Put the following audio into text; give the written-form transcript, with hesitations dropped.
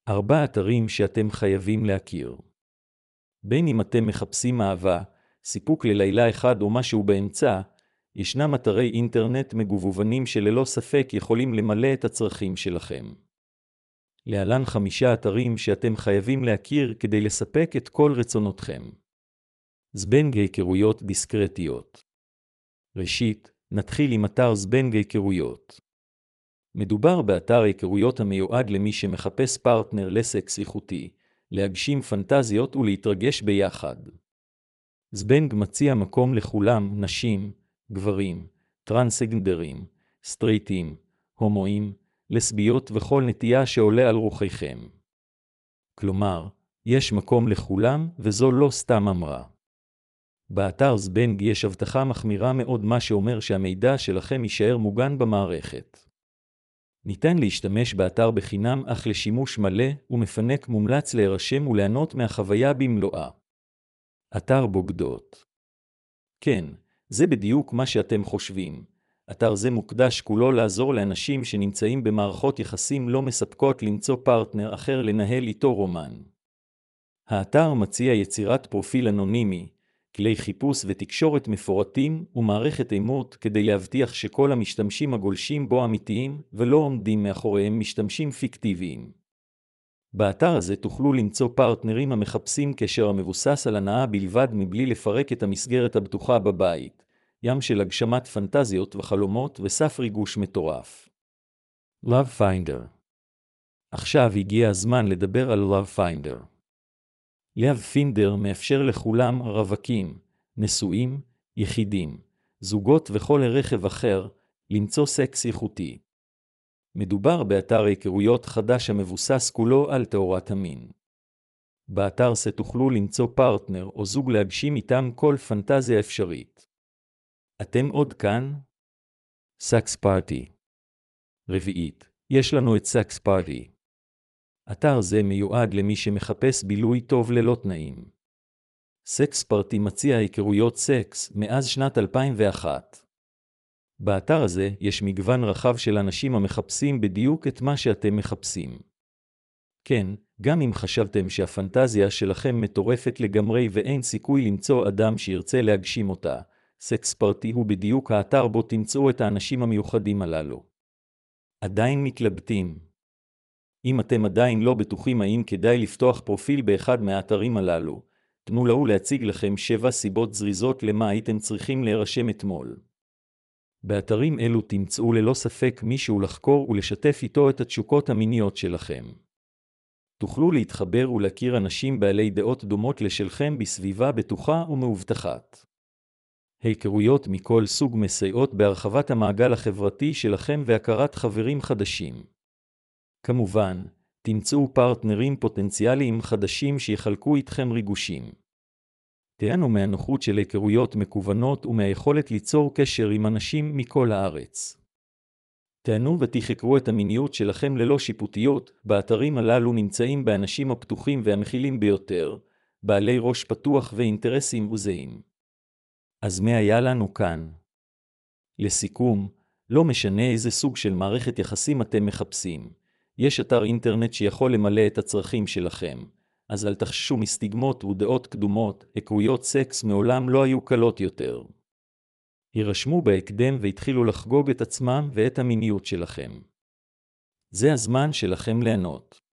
4 אתרים שאתם חייבים להכיר. בין אם אתם מחפשים אהבה, סיפוק ללילה אחד או משהו באמצע, ישנם אתרי אינטרנט מגוונים שללא ספק יכולים למלא את הצרכים שלכם. להלן 5 אתרים שאתם חייבים להכיר כדי לספק את כל רצונותכם. זבנג היכרויות דיסקרטיות. ראשית, נתחיל עם אתר זבנג היכרויות. מדובר באתר היכרויות המיועד למי שמחפש פרטנר לסקס איכותי, להגשים פנטזיות ולהתרגש ביחד. זבנג מציע מקום לכולם, נשים, גברים, טרנסגנדרים, סטרייטים, הומואים, לסביות וכל נטייה שעולה על רוחכם. כלומר, יש מקום לכולם וזו לא סתם אמרה. באתר זבנג יש הבטחה מחמירה מאוד, מה שאומר שהמידע שלכם יישאר מוגן במערכת. ניתן להשתמש באתר בחינם אך לשימוש מלא ומפנק מומלץ להירשם וליהנות מהחוויה במלואה. אתר בוגדות. כן, זה בדיוק מה שאתם חושבים. אתר זה מוקדש כולו לעזור לאנשים שנמצאים במערכות יחסים לא מספקות למצוא פרטנר אחר לנהל איתו רומן. האתר מציע יצירת פרופיל אנונימי, כלי חיפוש ותקשורת מפורטים ומערכת אימות כדי להבטיח שכל המשתמשים הגולשים בו אמיתיים ולא עומדים מאחוריהם משתמשים פיקטיביים. באתר הזה תוכלו למצוא פרטנרים המחפשים קשר המבוסס על הנאה בלבד מבלי לפרק את המסגרת הבטוחה בבית, ים של הגשמת פנטזיות וחלומות וסף ריגוש מטורף. Love Finder. עכשיו הגיע הזמן לדבר על Love Finder. Love Finder מאפשר לכולם, רווקים, נשואים, יחידים, זוגות וכל רכב אחר, למצוא סקס איכותי. מדובר באתר היכרויות חדש המבוסס כולו על תאורת המין. באתר זה תוכלו למצוא פרטנר או זוג להגשים איתם כל פנטזיה אפשרית. אתם עוד כאן? סקס פארטי. רביעית, יש לנו את סקס פארטי. אתר זה מיועד למי שמחפש בילוי טוב ללא תנאים. סקס פארטי מציע היכרויות סקס מאז שנת 2001. באתר הזה יש מגוון רחב של אנשים המחפשים בדיוק את מה שאתם מחפשים. כן, גם אם חשבתם שהפנטזיה שלכם מטורפת לגמרי ואין סיכוי למצוא אדם שירצה להגשים אותה, סקס פארטי הוא בדיוק האתר בו תמצאו את האנשים המיוחדים הללו. עדיין מתלבטים? אם אתם עדיין לא בטוחים האם כדאי לפתוח פרופיל באחד מהאתרים הללו, תנו לנו להציג לכם 7 סיבות זריזות למה הייתם צריכים להירשם אתמול. באתרים אלו תמצאו ללא ספק מישהו לחקור ולשתף איתו את התשוקות המיניות שלכם. תוכלו להתחבר ולהכיר אנשים בעלי דעות דומות לשלכם בסביבה בטוחה ומאובטחת. היכרויות מכל סוג מסייעות בהרחבת המעגל החברתי שלכם והכרת חברים חדשים. כמובן, תמצאו פרטנרים פוטנציאליים חדשים שיחלקו איתכם ריגושים. תהנו מהנוחות של היכרויות מקוונות ומהיכולת ליצור קשר עם אנשים מכל הארץ. תהנו ותחקרו את המיניות שלכם ללא שיפוטיות. באתרים הללו נמצאים באנשים הפתוחים והמכילים ביותר, בעלי ראש פתוח ואינטרסים וזהים. אז מה היה לנו כאן? לסיכום, לא משנה איזה סוג של מערכת יחסים אתם מחפשים, יש אתר אינטרנט שיכול למלא את הצרכים שלכם. אז אל תחששו מסטיגמות ודעות קדומות, היכרויות סקס מעולם לא היו קלות יותר. הירשמו בהקדם והתחילו לחגוג את עצמם ואת המיניות שלכם. זה הזמן שלכם ליהנות.